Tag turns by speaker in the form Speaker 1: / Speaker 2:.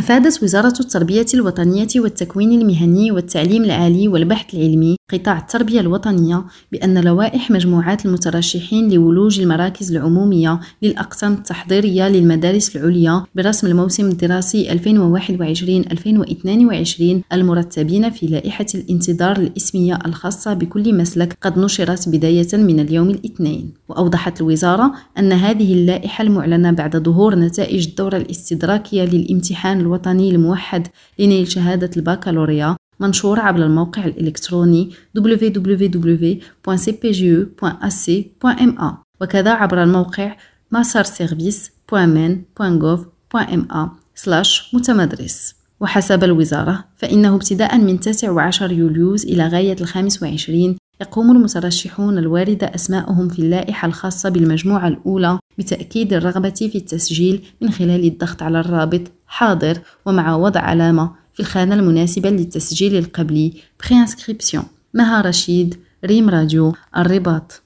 Speaker 1: أفادت وزارة التربية الوطنية والتكوين المهني والتعليم العالي والبحث العلمي قطاع التربية الوطنية بأن لوائح مجموعات المترشحين لولوج المراكز العمومية للأقسام التحضيرية للمدارس العليا برسم الموسم الدراسي 2021-2022 المرتبين في لائحة الانتظار الإسمية الخاصة بكل مسلك قد نشرت بداية من اليوم الاثنين. وأوضحت الوزارة أن هذه اللائحة المعلنة بعد ظهور نتائج الدورة الاستدراكية للامتحان الوطني الموحد لنيل شهادة البكالوريا منشورة عبر الموقع الإلكتروني www.cpge.ac.ma وكذا عبر الموقع masterservice.men.gov.ma/متمدرس. وحسب الوزارة فإنه ابتداء من 19 يوليوز إلى غاية 25 يقوم المترشحون الواردة أسماءهم في اللائحة الخاصة بالمجموعة الأولى بتأكيد الرغبة في التسجيل من خلال الضغط على الرابط حاضر ومع وضع علامة في الخانة المناسبة للتسجيل القبلي بري-انسكريبسيون. مها رشيد، ريم راديو، الرباط.